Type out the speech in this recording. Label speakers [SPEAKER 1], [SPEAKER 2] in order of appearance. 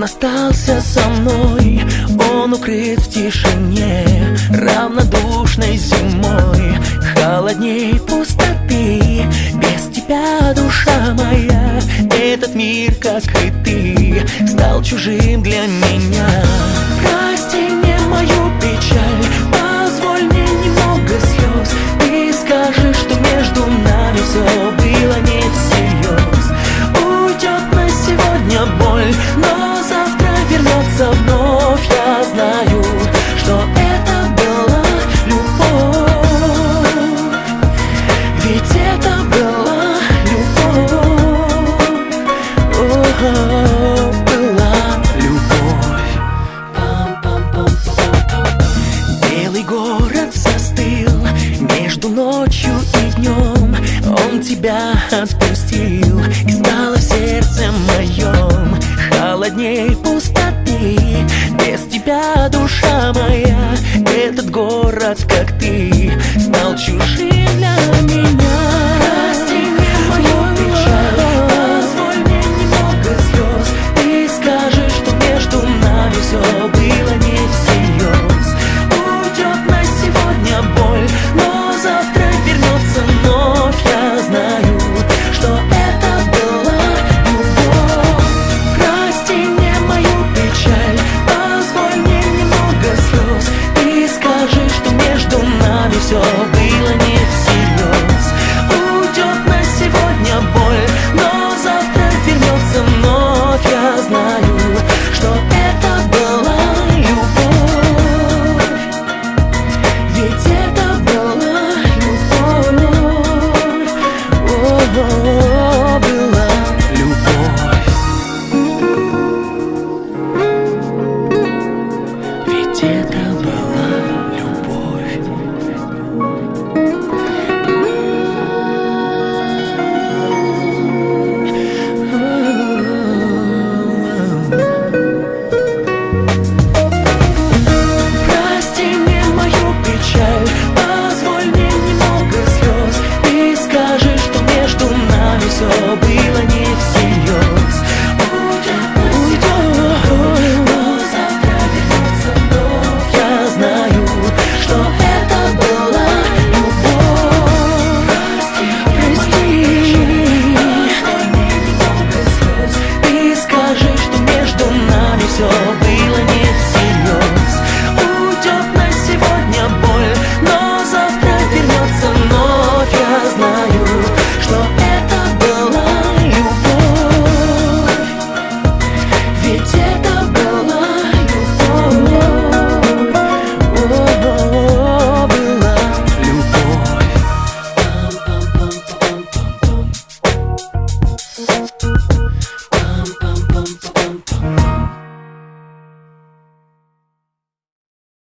[SPEAKER 1] остался со мной, он укрыт в тишине равнодушной зимой, холодней пустоты. Без тебя, душа моя, этот мир, как и ты, стал чужим для меня. Прости мне мою печаль, позволь мне немного слез. Ты скажешь, что между нами все было не всерьез. Уйдет на сегодня боль, но завтра вернется вновь. Я знаю, что это была любовь, ведь это была любовь. Была любовь. Белый город застыл между ночью и днем. Он тебя отпустил, и стало в сердце моем холодней пустоты. Без тебя, душа моя, этот город, как ты, стал чужим для меня. Прости мне мою печаль, позволь мне немного слез. Ты скажешь, что между нами все было не всерьез. Уйдет на сегодня боль, но завтра вернется вновь. Я знаю, что это была любовь. Прости мне мою печаль, позволь мне немного слез. Ты скажешь, что между нами все было не всерьез. Уйдет на сегодня боль, но завтра вернется вновь. Я знаю, что это была любовь, ведь